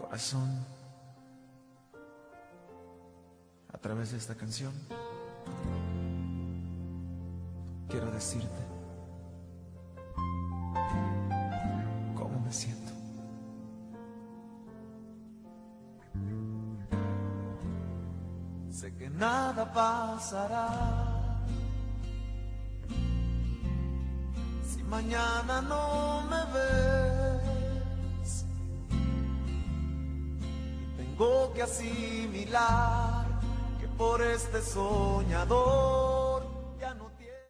Corazón, a través de esta canción quiero decirte cómo me siento. Sé que nada pasará si mañana no me ves. Tengo que asimilar que por este soñador